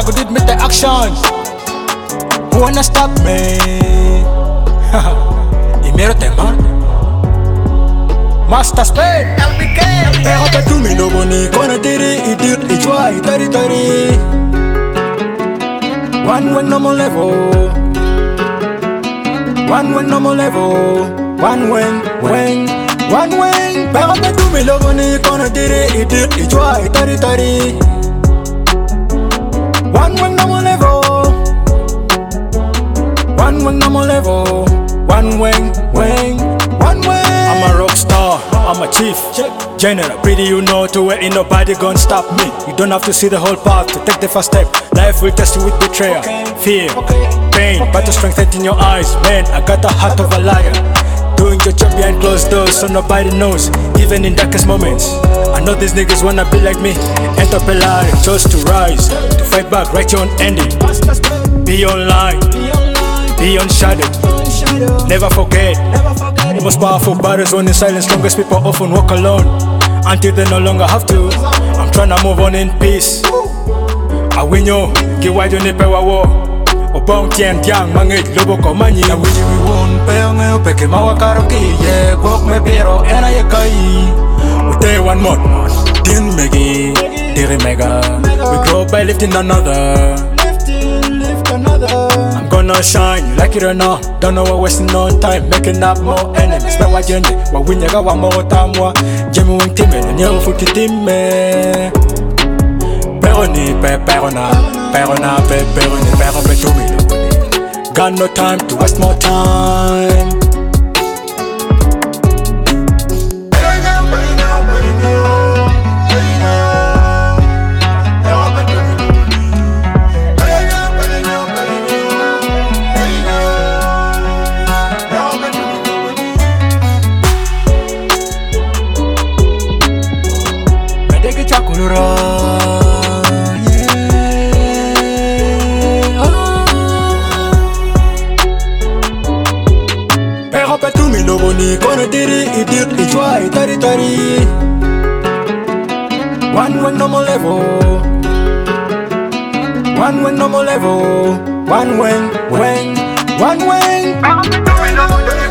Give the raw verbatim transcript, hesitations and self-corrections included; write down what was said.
I could admit the action. Who wanna stop me? Imero tema Master Spade L B K Pero te tu mi no boni Kona diri idir ichwa itari tari One when no more level One when no more level One when when One when Pero te tu mi no boni Kona diri idir ichwa itari tari One when no more level One when I'm a level, one wing, wing, one wing. I'm a rock star, I'm a chief, general. Pretty you know to where ain't nobody gonna stop me. You don't have to see the whole path to take the first step. Life will test you with betrayal, fear, pain, but the strength in your eyes. Man, I got the heart of a lion. Doing your job behind closed doors so nobody knows, even in darkest moments. I know these niggas wanna be like me. Enter Pelari, chose to rise, to fight back, write your own ending. Be online. Be unshadowed, never forget. The most powerful battles when in silence. Strongest people often walk alone until they no longer have to. I'm tryna move on in peace. I win yo, give wide on the power war. Obong tian tiang mangit lobo komani. I wish we won peong yo peke mawa karaoke. Yeah, walk me pero ena ye kai. We day one more, din megi, diri mega. We grow by lifting another. I'm gonna shine, you like it or not. Don't know what wasting on time, making up more enemies. But what you need, what we nigga one more time. What Jimmy wing team and you're full team. Peroni, perona, perona, peroni, peroni, to me. Got no time to waste more time. Kona diri idir ichwa itari tari. One when no more level. One when no more level. One when when one when.